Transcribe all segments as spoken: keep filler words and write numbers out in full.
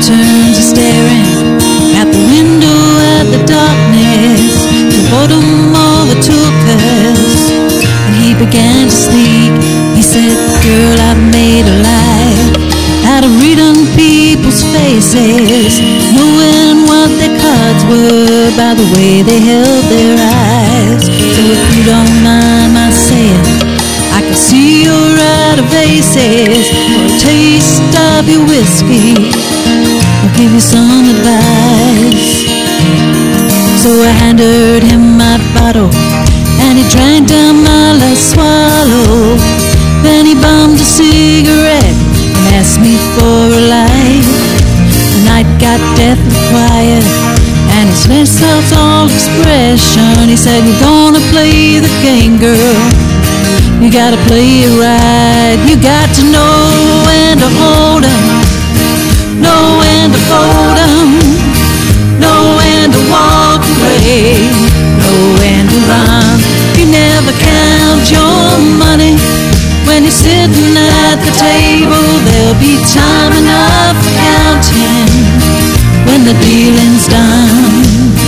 turns are staring at the window at the darkness, the boredom overtook us, and he began to speak. He said, girl, I've made a life out of reading people's faces, knowing what their cards were by the way they held their eyes. So if you don't mind my saying, I can see you're out of aces. For a taste of your whiskey, I'll give you some advice. So I handed him my bottle, and he drank down my last swallow. Then he bummed a cigarette and asked me for a light. The night got deathly quiet, and his face lost all expression. He said, you're gonna play the game, girl. You gotta play it right. You got to know when to hold 'em, know when to fold 'em, know when to walk away, know when to run. You never count your money when you're sitting at the table. There'll be time enough for counting when the dealing's done.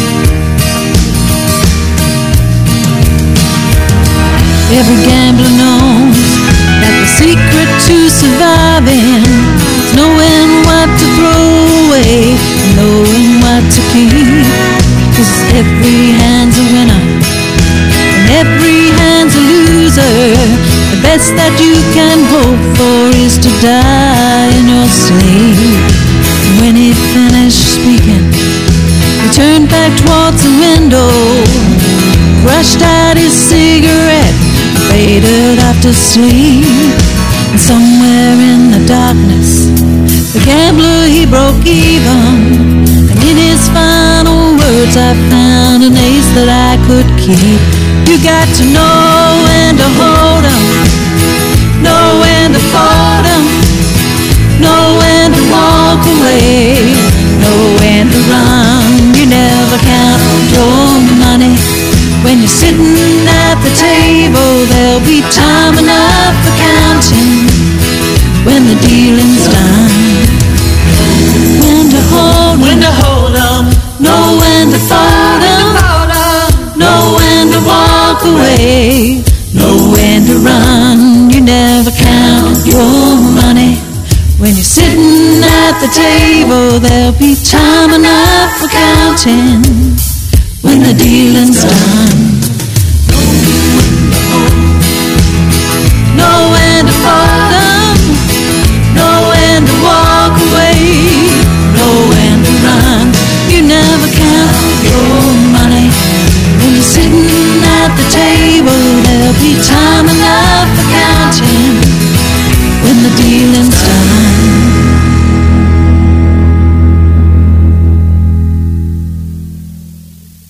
Every gambler knows that the secret to surviving is knowing what to throw away, knowing what to keep. 'Cause every hand's a winner and every hand's a loser. The best that you can hope for is to die in your sleep. And when he finished speaking, he turned back towards the window, crushed out his cigarette, faded off to sleep. And somewhere in the darkness, the gambler, he broke even. And in his final words, I found an ace that I could keep. You got to know when to hold 'em, know when to fold 'em, know when to walk away, know when to run. You never count your money when you're sitting at the table. There'll be time enough for counting when the dealing's done. When to hold 'em, when to hold 'em, know when to fold 'em, know when to walk away, know when to run. You never count your money when you're sitting at the table. There'll be time enough for counting when the dealing's done.